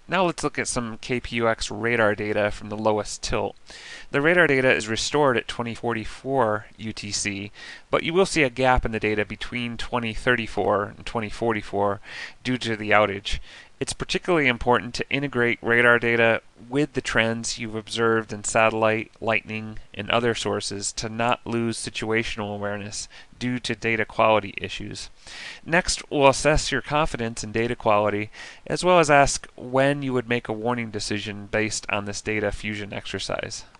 Now let's look at some KPUX radar data from the lowest tilt. The radar data is restored at 2044 UTC, but you will see a gap in the data between 2034 and 2044 due to the outage. It's particularly important to integrate radar data with the trends you've observed in satellite, lightning, and other sources to not lose situational awareness due to data quality issues. Next, we'll assess your confidence in data quality, as well as ask when you would make a warning decision based on this data fusion exercise.